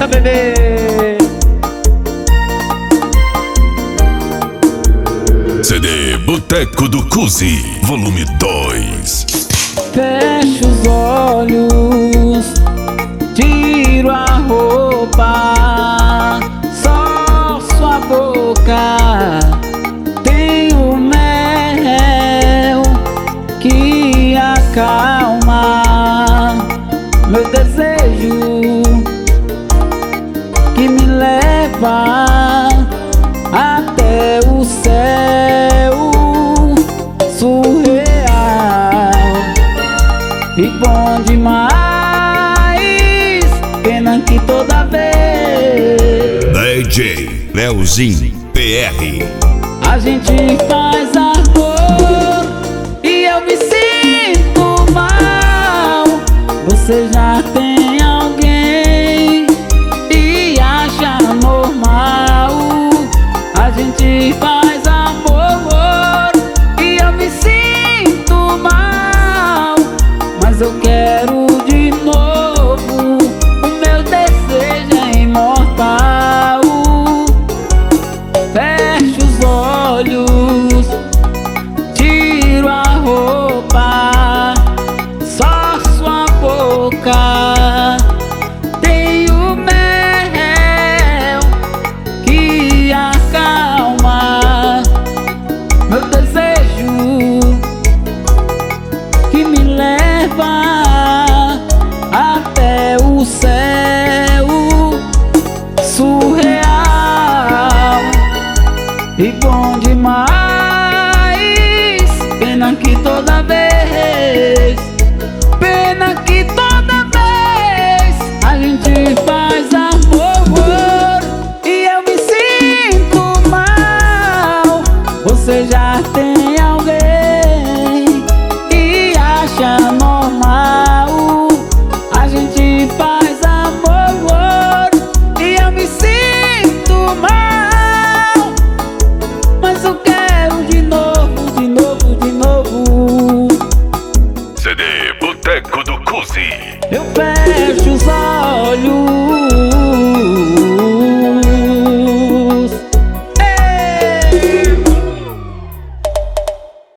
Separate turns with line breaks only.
bebê.
CD Boteco do Cusi, volume 2.
Fecho os olhos, tiro a roupa, só sua boca tem o mel que acalma meu desejo, que me leva até o céu surreal e bom demais. Pena que toda vez
DJ Leozinho PR,
a gente faz amor e eu me sinto mal. Você já tem alguém e acha normal. A gente faz amor e eu me sinto mal, mas eu quero de novo. O meu desejo é imortal. Fecho os olhos, tiro a roupa, só sua boca tem o mel que acalma meu desejo, que me leva até o céu surreal e bom demais. Pena que toda vez, pena que toda vez a gente faz amor e eu me sinto mal. Você já tem alguém e acha normal. A gente faz amor e eu me sinto mal, mas eu quero de novo, de novo, de novo.
CD Boteco do Cusi.
Eu fecho os olhos,